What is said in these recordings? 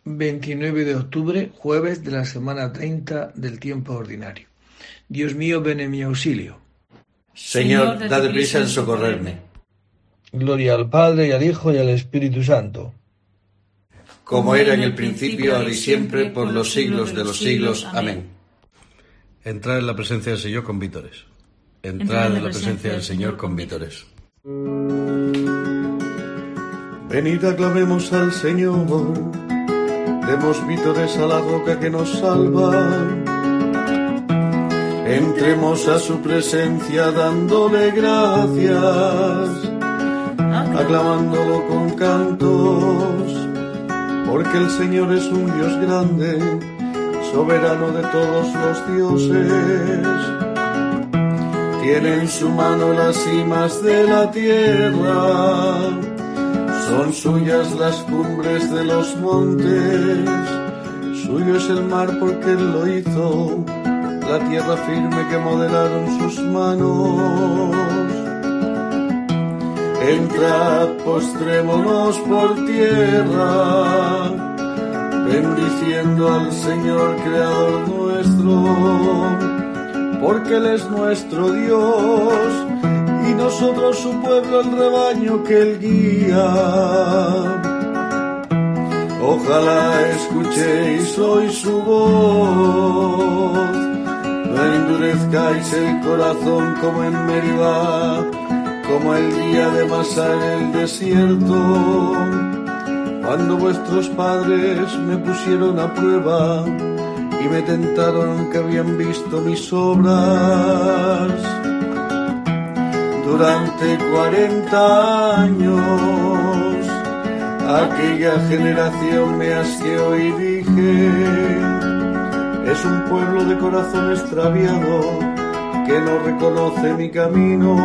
29 de octubre, jueves de la semana 30 del tiempo ordinario. Dios mío, ven en mi auxilio. Señor, dad prisa en socorrerme. Gloria al Padre, y al Hijo, y al Espíritu Santo. Como era en el principio, ahora y siempre, por los siglos de los siglos. Amén. Entrad en la presencia del Señor con vítores. Entrad en la presencia del Señor con vítores. Venid, aclamemos al Señor, demos vítores a la roca que nos salva. Entremos a su presencia dándole gracias, aclamándolo con cantos, porque el Señor es un Dios grande, soberano de todos los dioses. Tiene en su mano las cimas de la tierra, son suyas las cumbres de los montes, suyo es el mar porque Él lo hizo, la tierra firme que modelaron sus manos. Entrad, postrémonos por tierra, bendiciendo al Señor Creador nuestro, porque Él es nuestro Dios, y nosotros su pueblo, el rebaño que Él guía. Ojalá escuchéis hoy su voz, no endurezcáis el corazón como en Meribá, como el día de Masá en el desierto, cuando vuestros padres me pusieron a prueba y me tentaron que habían visto mis obras. Durante 40 años aquella generación me asqueó y dije: es un pueblo de corazón extraviado que no reconoce mi camino.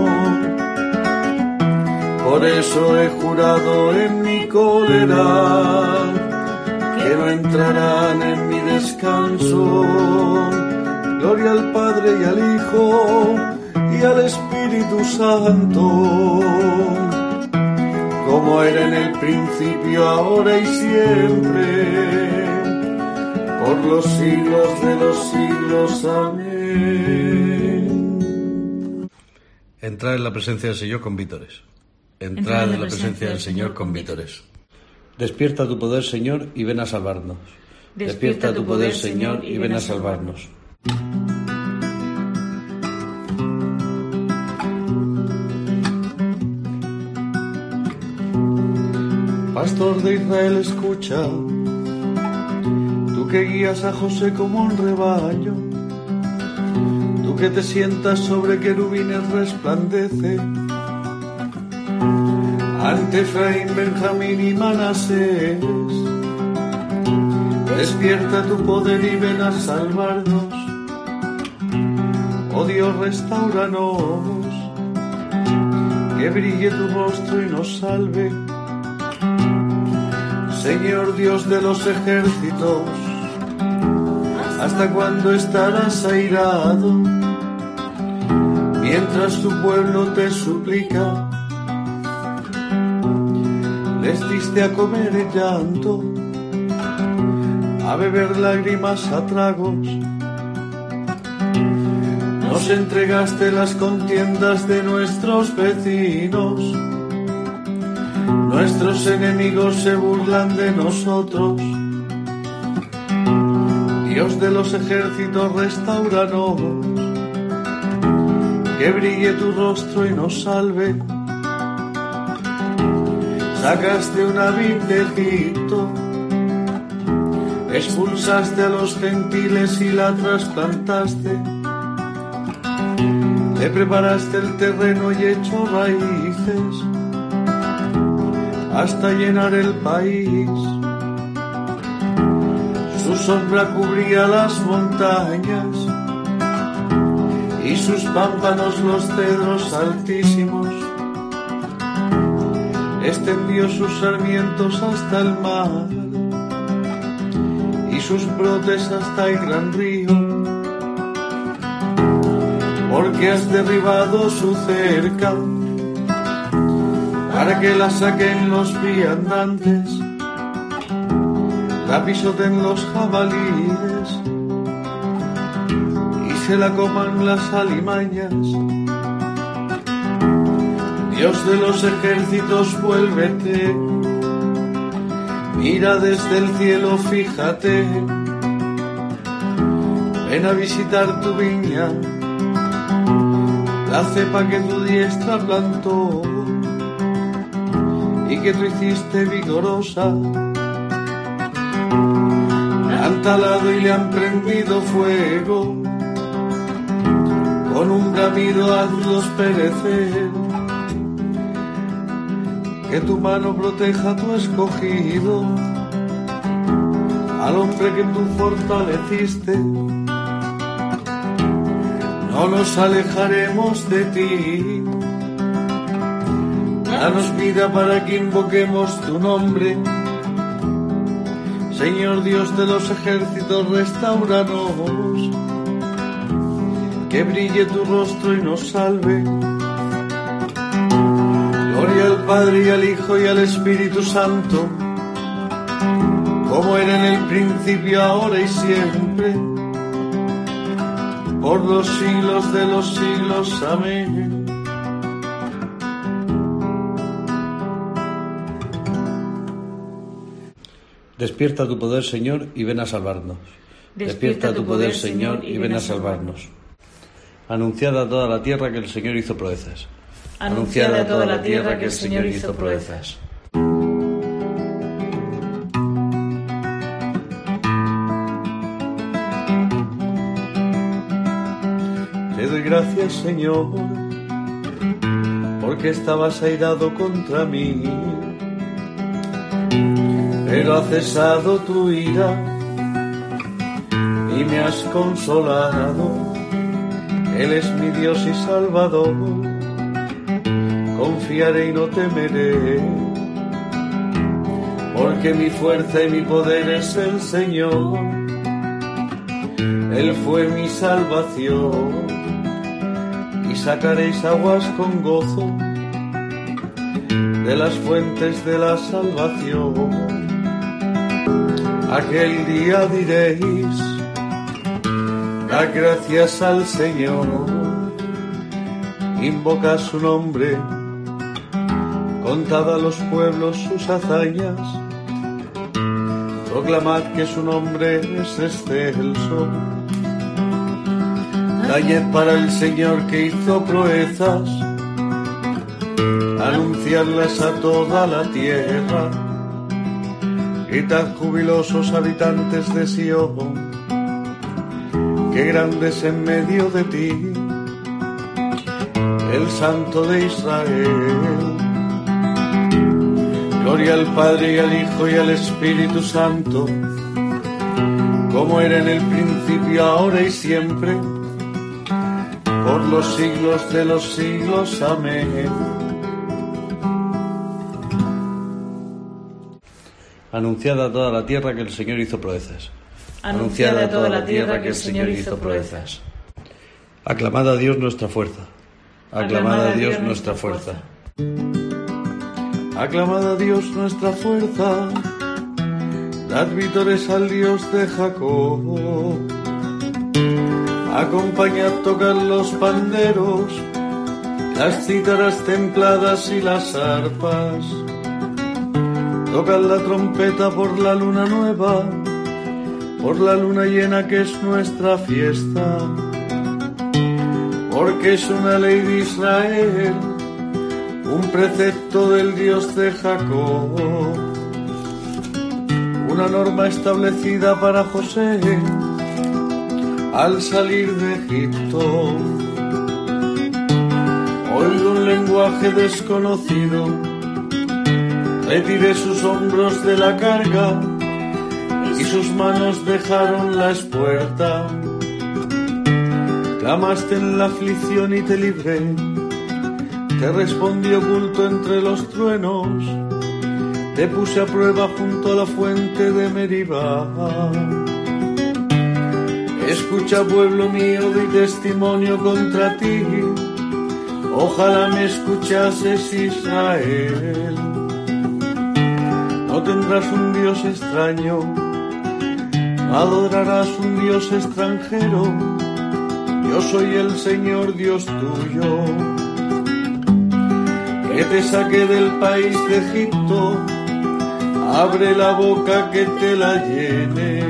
Por eso he jurado en mi cólera que no entrarán en mi descanso. Gloria al Padre y al Hijo y al Espíritu Santo, como era en el principio, ahora y siempre, por los siglos de los siglos. Amén. Entrad en la presencia del Señor con vítores. Entrad en la presencia del Señor con vítores. Despierta tu poder, Señor, y ven a salvarnos. Despierta tu poder, Señor, y ven a salvarnos. Pastor de Israel, escucha, tú que guías a José como un rebaño, tú que te sientas sobre querubines resplandece, ante Efraín, Benjamín y Manasés. Despierta tu poder y ven a salvarnos, oh Dios, restáuranos, que brille tu rostro y nos salve. Señor Dios de los ejércitos, ¿hasta cuándo estarás airado? Mientras tu pueblo te suplica, les diste a comer el llanto, a beber lágrimas a tragos. Nos entregaste las contiendas de nuestros vecinos, nuestros enemigos se burlan de nosotros. Dios de los ejércitos, restáuranos, que brille tu rostro y nos salve. Sacaste una vid de Egipto, expulsaste a los gentiles y la trasplantaste. Le preparaste el terreno y echó raíces hasta llenar el país. Su sombra cubría las montañas y sus pámpanos los cedros altísimos. Extendió sus sarmientos hasta el mar y sus brotes hasta el gran río. Porque has derribado su cerca para que la saquen los viandantes. la pisoten los jabalíes y se la coman las alimañas. Dios de los ejércitos, vuélvete, mira desde el cielo, fíjate, ven a visitar tu viña, la cepa que tu diestra plantó y que tú hiciste vigorosa. La han talado y le han prendido fuego, con un bramido hazlos perecer. Que tu mano proteja a tu escogido, al hombre que tú fortaleciste. No nos alejaremos de ti. Danos vida para que invoquemos tu nombre. Señor Dios de los ejércitos, restáuranos. Que brille tu rostro y nos salve. Gloria al Padre y al Hijo y al Espíritu Santo, como era en el principio, ahora y siempre, por los siglos de los siglos. Amén. Despierta tu poder, Señor, y ven a salvarnos. Despierta tu poder, Señor, y ven a salvarnos. Anunciad a toda la tierra que el Señor hizo proezas. Anunciad a toda la tierra que el Señor hizo proezas. Te doy gracias, Señor, porque estabas airado contra mí, pero ha cesado tu ira y me has consolado. Él es mi Dios y Salvador, confiaré y no temeré, porque mi fuerza y mi poder es el Señor. Él fue mi salvación, y sacaréis aguas con gozo de las fuentes de la salvación. Aquel día diréis: da gracias al Señor, invoca su nombre, contad a los pueblos sus hazañas, proclamad que su nombre es excelso. Tañed para el Señor que hizo proezas, anunciadlas a toda la tierra. Gritad jubilosos habitantes de Sion, que grande es en medio de ti el Santo de Israel. Gloria al Padre y al Hijo y al Espíritu Santo, como era en el principio, ahora y siempre, por los siglos de los siglos. Amén. Anunciad a toda la tierra que el Señor hizo proezas. Anunciad a toda la tierra que el Señor hizo proezas. Aclamad a Dios nuestra fuerza. Aclamad a Dios nuestra fuerza. Aclamad a Dios nuestra fuerza. Dad vítores al Dios de Jacob. Acompañad tocar los panderos, las cítaras templadas y las arpas. Tocad la trompeta por la luna nueva, por la luna llena que es nuestra fiesta. Porque es una ley de Israel, un precepto del Dios de Jacob, una norma establecida para José al salir de Egipto. Oigo un lenguaje desconocido, retiré sus hombros de la carga y sus manos dejaron la espuerta. Clamaste en la aflicción y te libré, te respondí oculto entre los truenos, te puse a prueba junto a la fuente de Meribá. Escucha, pueblo mío, doy testimonio contra ti, ojalá me escuchases, Israel. No tendrás un Dios extraño adorarás un Dios extranjero. Yo soy el Señor Dios tuyo, que te saqué del país de Egipto. Abre la boca que te la llene.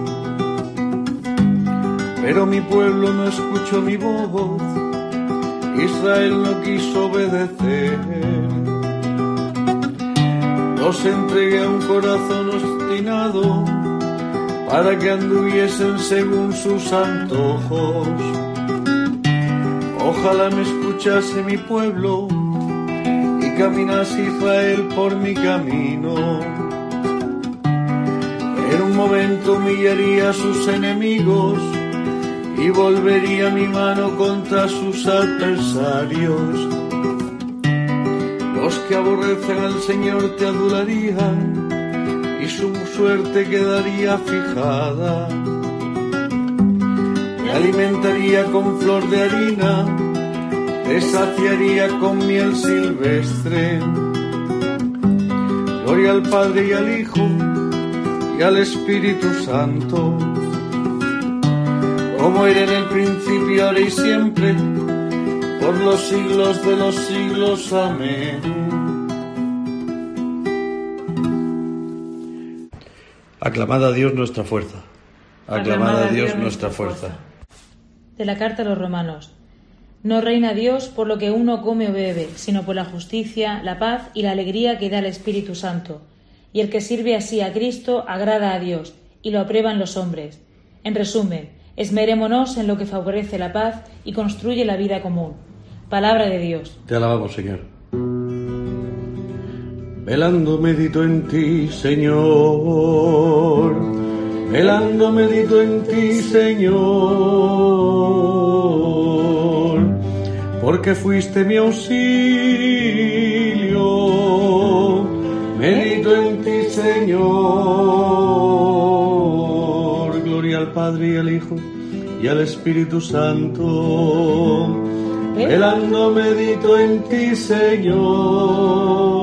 Pero mi pueblo no escuchó mi voz, Israel no quiso obedecer. Los entregué a un corazón obstinado, para que anduviesen según sus antojos. Ojalá me escuchase mi pueblo y caminase Israel por mi camino. En un momento humillaría a sus enemigos y volvería mi mano contra sus adversarios. Los que aborrecen al Señor te adularían y su suerte quedaría fijada. Me alimentaría con flor de harina, te saciaría con miel silvestre. Gloria al Padre y al Hijo y al Espíritu Santo, como era en el principio, ahora y siempre, por los siglos de los siglos. Amén. Aclamad a Dios nuestra fuerza. Aclamad a Dios nuestra fuerza. De la carta a los Romanos. No reina Dios por lo que uno come o bebe, sino por la justicia, la paz y la alegría que da el Espíritu Santo. Y el que sirve así a Cristo agrada a Dios, y lo aprueban los hombres. En resumen, esmerémonos en lo que favorece la paz y construye la vida común. Palabra de Dios. Te alabamos, Señor. Velando medito en ti, Señor. Velando medito en ti, Señor. Porque fuiste mi auxilio. Medito en ti, Señor. Gloria al Padre y al Hijo y al Espíritu Santo. Velando medito en ti, Señor.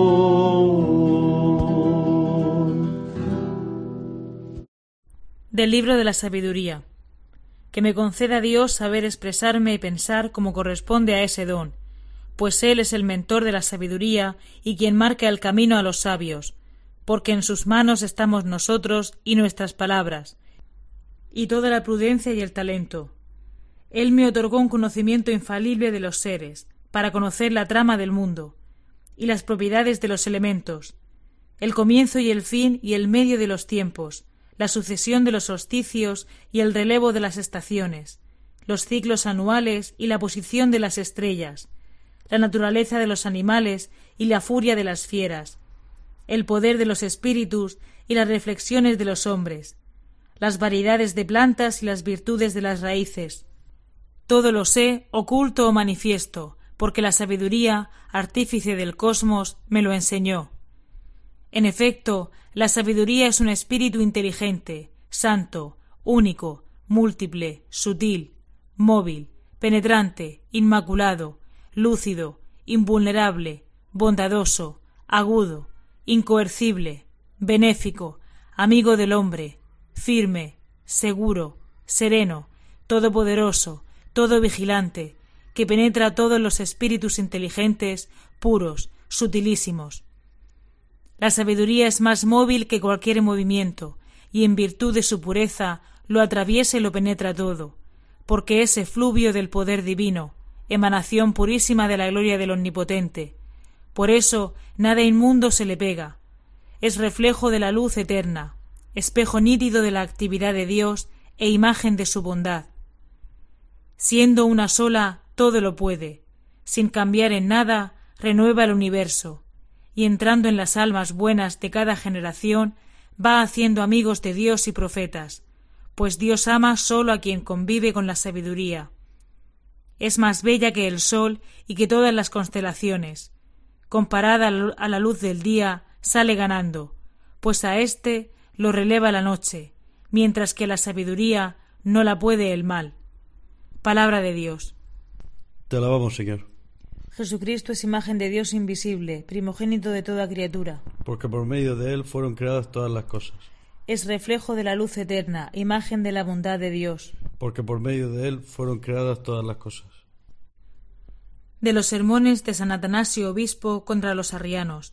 Del libro de la sabiduría. Que me conceda Dios saber expresarme y pensar como corresponde a ese don, pues Él es el mentor de la sabiduría y quien marca el camino a los sabios, porque en sus manos estamos nosotros y nuestras palabras, y toda la prudencia y el talento. Él me otorgó un conocimiento infalible de los seres, para conocer la trama del mundo, y las propiedades de los elementos, el comienzo y el fin y el medio de los tiempos, la sucesión de los solsticios y el relevo de las estaciones, los ciclos anuales y la posición de las estrellas, la naturaleza de los animales y la furia de las fieras, el poder de los espíritus y las reflexiones de los hombres, las variedades de plantas y las virtudes de las raíces. Todo lo sé, oculto o manifiesto, porque la sabiduría, artífice del cosmos, me lo enseñó. En efecto, la sabiduría es un espíritu inteligente, santo, único, múltiple, sutil, móvil, penetrante, inmaculado, lúcido, invulnerable, bondadoso, agudo, incoercible, benéfico, amigo del hombre, firme, seguro, sereno, todopoderoso, todo vigilante, que penetra todos los espíritus inteligentes, puros, sutilísimos. La sabiduría es más móvil que cualquier movimiento, y en virtud de su pureza lo atraviesa y lo penetra todo, porque es efluvio del poder divino, emanación purísima de la gloria del Omnipotente. Por eso nada inmundo se le pega. Es reflejo de la luz eterna, espejo nítido de la actividad de Dios e imagen de su bondad. Siendo una sola, todo lo puede. Sin cambiar en nada, renueva el universo, y entrando en las almas buenas de cada generación, va haciendo amigos de Dios y profetas, pues Dios ama solo a quien convive con la sabiduría. Es más bella que el sol y que todas las constelaciones. Comparada a la luz del día, sale ganando, pues a éste lo releva la noche, mientras que la sabiduría no la puede el mal. Palabra de Dios. Te alabamos, Señor. Jesucristo es imagen de Dios invisible, primogénito de toda criatura. Porque por medio de Él fueron creadas todas las cosas. es reflejo de la luz eterna, imagen de la bondad de Dios. Porque por medio de él fueron creadas todas las cosas. De los sermones de San Atanasio Obispo contra los arrianos.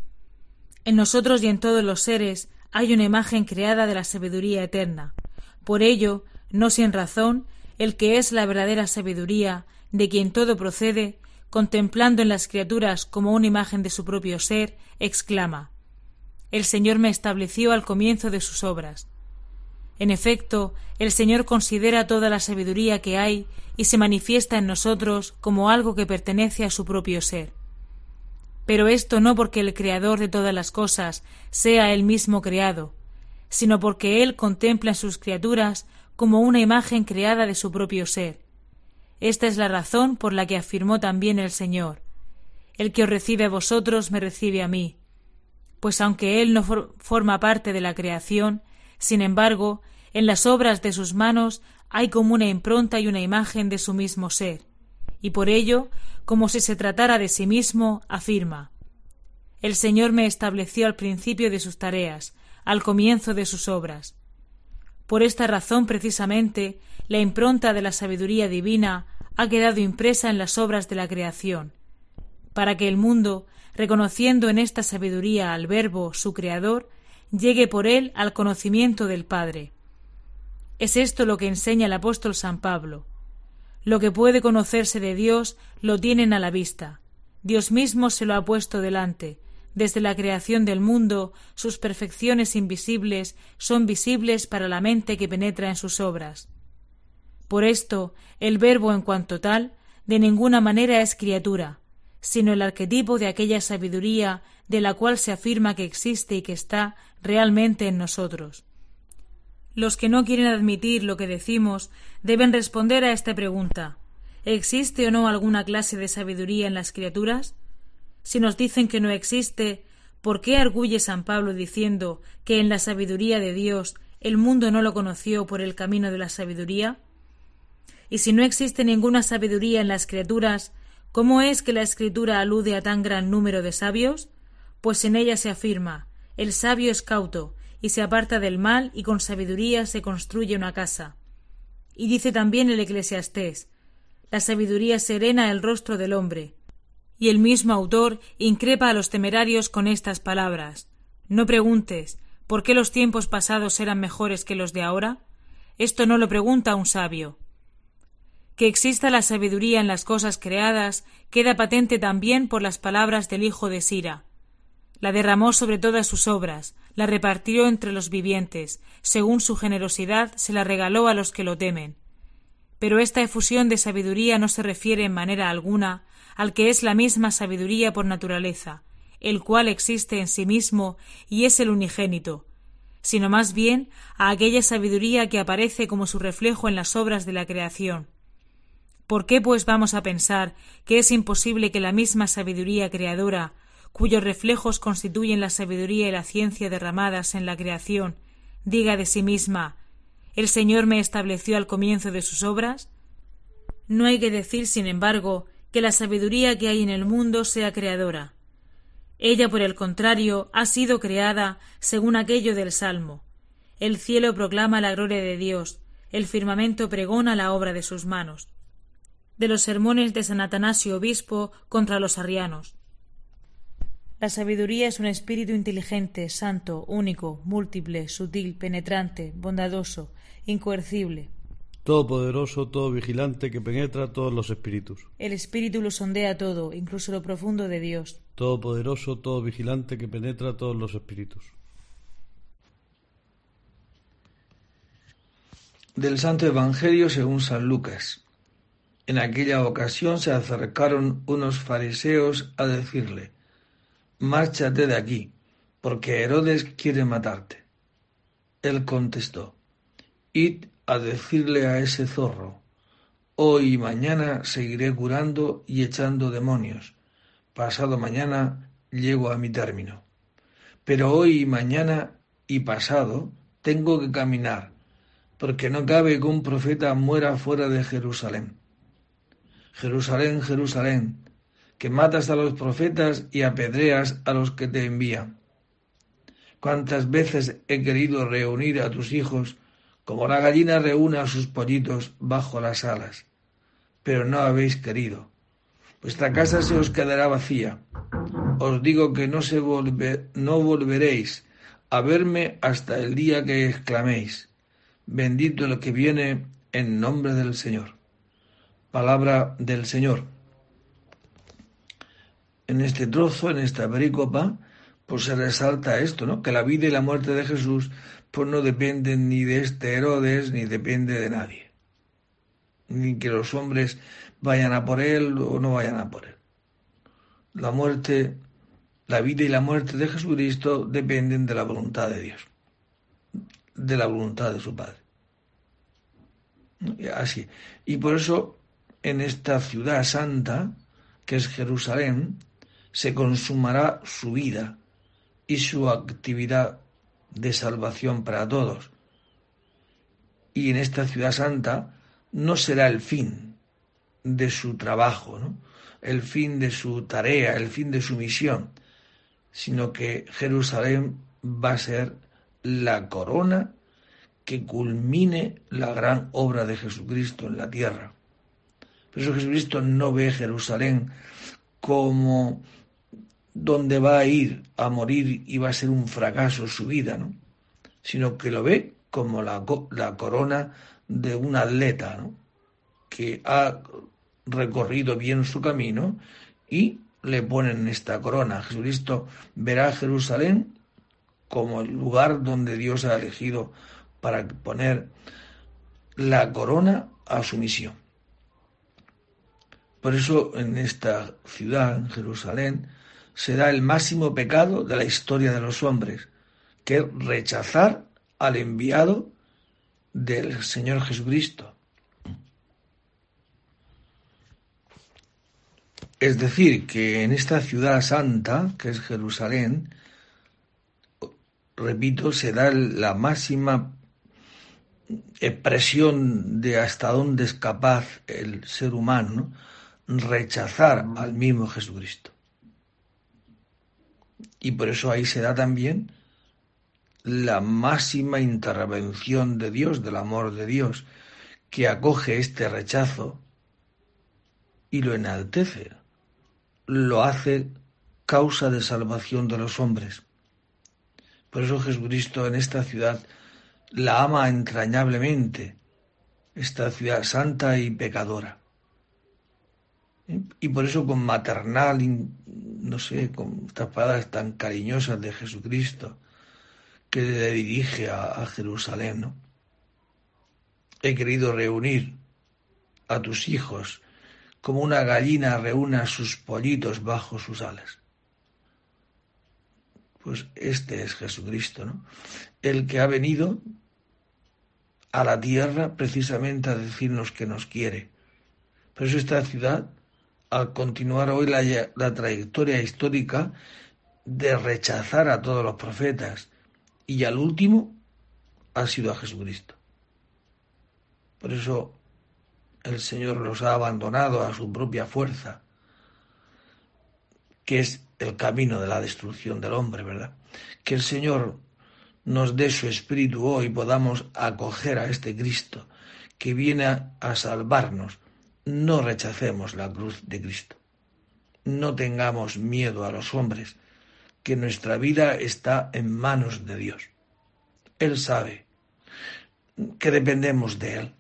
En nosotros y en todos los seres hay una imagen creada de la sabiduría eterna. Por ello, no sin razón, el que es la verdadera sabiduría, de quien todo procede, contemplando en las criaturas como una imagen de su propio ser, exclama: El Señor me estableció al comienzo de sus obras. En efecto, el Señor considera toda la sabiduría que hay y se manifiesta en nosotros como algo que pertenece a su propio ser. Pero esto no porque el Creador de todas las cosas sea Él mismo creado, sino porque Él contempla en sus criaturas como una imagen creada de su propio ser. Esta es la razón por la que afirmó también el Señor: El que os recibe a vosotros me recibe a mí. Pues aunque Él no forma parte de la creación, sin embargo, en las obras de sus manos hay como una impronta y una imagen de su mismo ser, y por ello, como si se tratara de sí mismo, afirma: El Señor me estableció al principio de sus tareas, al comienzo de sus obras. Por esta razón, precisamente, la impronta de la sabiduría divina ha quedado impresa en las obras de la creación, para que el mundo, reconociendo en esta sabiduría al Verbo, su Creador, llegue por él al conocimiento del Padre. Es esto lo que enseña el apóstol San Pablo. Lo que puede conocerse de Dios lo tienen a la vista. Dios mismo se lo ha puesto delante. Desde la creación del mundo, sus perfecciones invisibles son visibles para la mente que penetra en sus obras. Por esto, el Verbo en cuanto tal, de ninguna manera es criatura, sino el arquetipo de aquella sabiduría de la cual se afirma que existe y que está realmente en nosotros. Los que no quieren admitir lo que decimos deben responder a esta pregunta: ¿existe o no alguna clase de sabiduría en las criaturas? Si nos dicen que no existe, ¿por qué arguye San Pablo diciendo que en la sabiduría de Dios el mundo no lo conoció por el camino de la sabiduría? Y si no existe ninguna sabiduría en las criaturas, ¿cómo es que la Escritura alude a tan gran número de sabios? Pues en ella se afirma: el sabio es cauto, y se aparta del mal, y con sabiduría se construye una casa. Y dice también el Eclesiastés: la sabiduría serena el rostro del hombre. Y el mismo autor increpa a los temerarios con estas palabras: no preguntes, ¿por qué los tiempos pasados eran mejores que los de ahora? Esto no lo pregunta un sabio. Que exista la sabiduría en las cosas creadas queda patente también por las palabras del hijo de Sira. La derramó sobre todas sus obras, la repartió entre los vivientes, según su generosidad se la regaló a los que lo temen. Pero esta efusión de sabiduría no se refiere en manera alguna al que es la misma sabiduría por naturaleza, el cual existe en sí mismo y es el unigénito, sino más bien a aquella sabiduría que aparece como su reflejo en las obras de la creación. ¿Por qué, pues, vamos a pensar que es imposible que la misma sabiduría creadora, cuyos reflejos constituyen la sabiduría y la ciencia derramadas en la creación, diga de sí misma: ¿el Señor me estableció al comienzo de sus obras? No hay que decir, sin embargo, que la sabiduría que hay en el mundo sea creadora. Ella, por el contrario, ha sido creada según aquello del Salmo: el cielo proclama la gloria de Dios, el firmamento pregona la obra de sus manos. De los sermones de San Atanasio Obispo contra los arrianos. La sabiduría es un espíritu inteligente, santo, único, múltiple, sutil, penetrante, bondadoso, incoercible. Todopoderoso, todo vigilante, que penetra todos los espíritus. El espíritu lo sondea todo, incluso lo profundo de Dios. Todopoderoso, todo vigilante, que penetra todos los espíritus. Del Santo Evangelio según San Lucas. En aquella ocasión se acercaron unos fariseos a decirle: márchate de aquí, porque Herodes quiere matarte. Él contestó: id a decirle a ese zorro: hoy y mañana seguiré curando y echando demonios, pasado mañana llego a mi término. Pero hoy y mañana y pasado tengo que caminar, porque no cabe que un profeta muera fuera de Jerusalén. Jerusalén, Jerusalén, que matas a los profetas y apedreas a los que te envían. cuántas veces he querido reunir a tus hijos, como la gallina reúne a sus pollitos bajo las alas, pero no habéis querido. Vuestra casa se os quedará vacía. Os digo que no volveréis a verme hasta el día que exclaméis: bendito el que viene en nombre del Señor. Palabra del Señor. En este trozo, en esta perícopa, pues se resalta esto, ¿no? Que la vida y la muerte de Jesús pues no dependen ni de este Herodes, ni depende de nadie. Ni que los hombres vayan a por él o no vayan a por él. La vida y la muerte de Jesucristo dependen de la voluntad de Dios, de la voluntad de su Padre. Así. Y por eso, en esta ciudad santa, que es Jerusalén, se consumará su vida y su actividad de salvación para todos. Y en esta ciudad santa no será el fin de su trabajo, ¿no? El fin de su tarea, el fin de su misión, sino que Jerusalén va a ser la corona que culmine la gran obra de Jesucristo en la tierra. Por eso Jesucristo no ve Jerusalén como donde va a ir a morir y va a ser un fracaso su vida, ¿no? Sino que lo ve como la corona de un atleta, ¿no? Que ha recorrido bien su camino y le ponen esta corona. Jesucristo verá a Jerusalén como el lugar donde Dios ha elegido para poner la corona a su misión. Por eso en esta ciudad, en Jerusalén, se da el máximo pecado de la historia de los hombres, que es rechazar al enviado del Señor Jesucristo. Es decir, que en esta ciudad santa, que es Jerusalén, repito, se da la máxima expresión de hasta dónde es capaz el ser humano, ¿no? Rechazar al mismo Jesucristo. Y por eso ahí se da también la máxima intervención de Dios, del amor de Dios, que acoge este rechazo y lo enaltece, lo hace causa de salvación de los hombres. Por eso Jesucristo en esta ciudad la ama entrañablemente, esta ciudad santa y pecadora. Y por eso con maternal, no sé, con estas palabras tan cariñosas de Jesucristo que le dirige a Jerusalén, ¿no? He querido reunir a tus hijos como una gallina reúne a sus pollitos bajo sus alas. Pues este es Jesucristo, ¿no? El que ha venido a la tierra precisamente a decirnos que nos quiere. Por eso esta ciudad, al continuar hoy la trayectoria histórica de rechazar a todos los profetas y al último ha sido a Jesucristo. Por eso el Señor los ha abandonado a su propia fuerza, que es el camino de la destrucción del hombre, ¿verdad? Que el Señor nos dé su espíritu hoy y podamos acoger a este Cristo que viene a salvarnos. No rechacemos la cruz de Cristo. No tengamos miedo a los hombres, que nuestra vida está en manos de Dios. Él sabe que dependemos de Él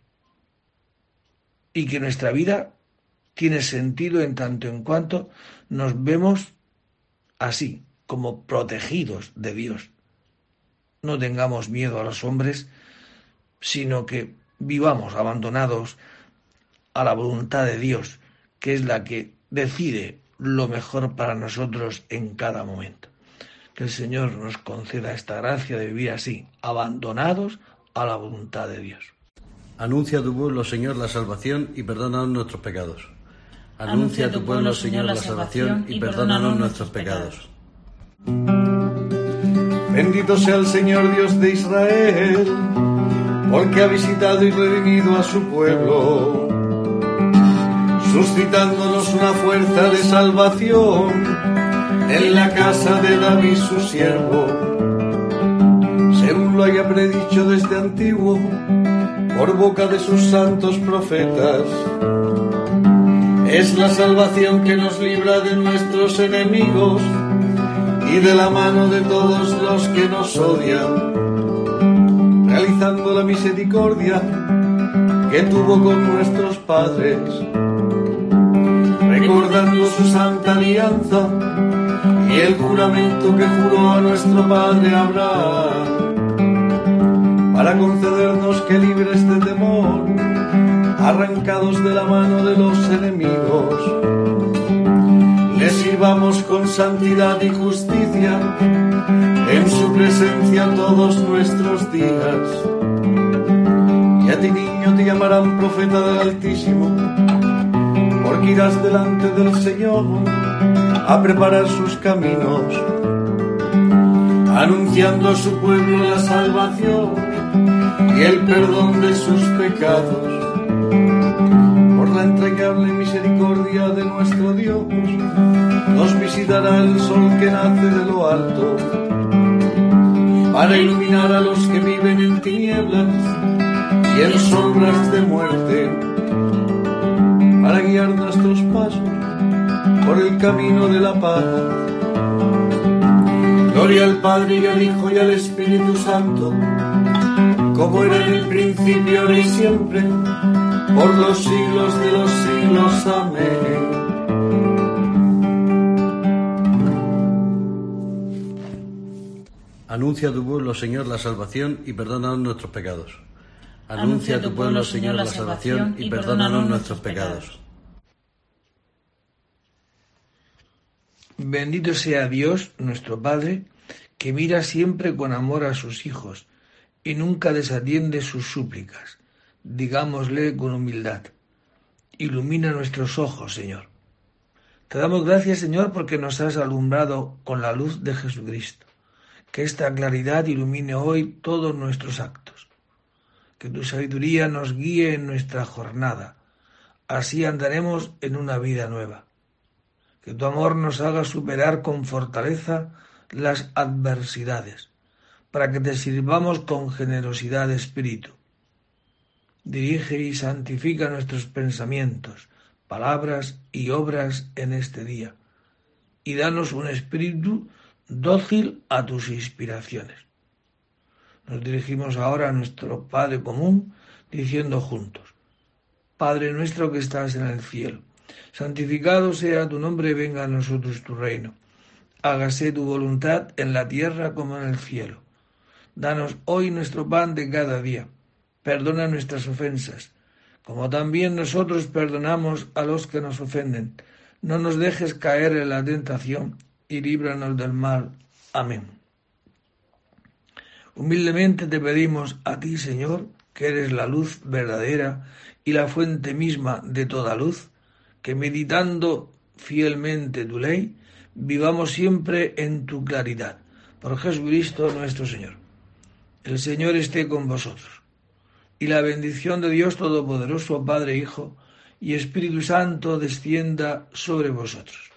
y que nuestra vida tiene sentido en tanto en cuanto nos vemos así, como protegidos de Dios. No tengamos miedo a los hombres, sino que vivamos abandonados a la voluntad de Dios, que es la que decide lo mejor para nosotros en cada momento. Que el Señor nos conceda esta gracia de vivir así, abandonados a la voluntad de Dios. Anuncia a tu pueblo, Señor, la salvación y perdónanos nuestros pecados. Anuncia a tu pueblo, Señor, la salvación y perdónanos nuestros pecados. Bendito sea el Señor Dios de Israel, porque ha visitado y redimido a su pueblo, suscitándonos una fuerza de salvación en la casa de David su siervo, lo haya predicho desde antiguo por boca de sus santos profetas. Es la salvación que nos libra de nuestros enemigos y de la mano de todos los que nos odian, realizando la misericordia que tuvo con nuestros padres, recordando su santa alianza y el juramento que juró a nuestro padre Abraham, para concedernos que libres de temor, arrancados de la mano de los enemigos, le sirvamos con santidad y justicia en su presencia todos nuestros días. Y a ti, niño, te llamarán profeta del Altísimo, porque irás delante del Señor a preparar sus caminos, anunciando a su pueblo la salvación y el perdón de sus pecados. Por la entrañable misericordia de nuestro Dios, nos visitará el sol que nace de lo alto, para iluminar a los que viven en tinieblas y en sombras de muerte, para guiar nuestros pasos por el camino de la paz. Gloria al Padre y al Hijo y al Espíritu Santo, como era en el principio, ahora y siempre, por los siglos de los siglos. Amén. Anuncia a tu pueblo, Señor, la salvación y perdónanos nuestros pecados. Anuncia a tu pueblo, Señor, la salvación y perdónanos nuestros pecados. Bendito sea Dios, nuestro Padre, que mira siempre con amor a sus hijos y nunca desatiende sus súplicas. Digámosle con humildad: ilumina nuestros ojos, Señor. Te damos gracias, Señor, porque nos has alumbrado con la luz de Jesucristo. Que esta claridad ilumine hoy todos nuestros actos. Que tu sabiduría nos guíe en nuestra jornada. Así andaremos en una vida nueva. Que tu amor nos haga superar con fortaleza las adversidades, para que te sirvamos con generosidad de espíritu. Dirige y santifica nuestros pensamientos, palabras y obras en este día, y danos un espíritu dócil a tus inspiraciones. Nos dirigimos ahora a nuestro Padre común, diciendo juntos: Padre nuestro que estás en el cielo, santificado sea tu nombre, venga a nosotros tu reino. Hágase tu voluntad en la tierra como en el cielo. Danos hoy nuestro pan de cada día. Perdona nuestras ofensas, como también nosotros perdonamos a los que nos ofenden. No nos dejes caer en la tentación y líbranos del mal. Amén. Humildemente te pedimos a ti, Señor, que eres la luz verdadera y la fuente misma de toda luz, que meditando fielmente tu ley, vivamos siempre en tu claridad. Por Jesucristo nuestro Señor. El Señor esté con vosotros. Y la bendición de Dios Todopoderoso, Padre, Hijo y Espíritu Santo, descienda sobre vosotros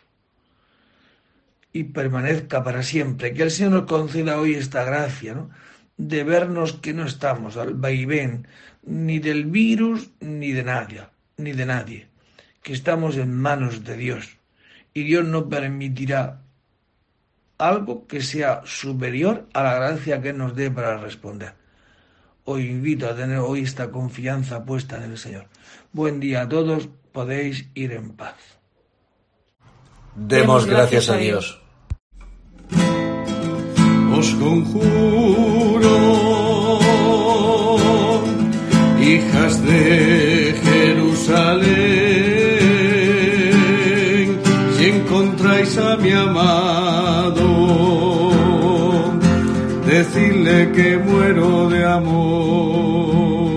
y permanezca para siempre. Que el Señor nos conceda hoy esta gracia, ¿no?, de vernos que no estamos al vaivén ni del virus ni de nadie, que estamos en manos de Dios, y Dios no permitirá algo que sea superior a la gracia que nos dé para responder. Os invito a tener hoy esta confianza puesta en el Señor. Buen día a todos, podéis ir en paz. Demos gracias a Dios. Os conjuro, hijas de Jerusalén, si encontráis a mi amado, decidle que muero de amor.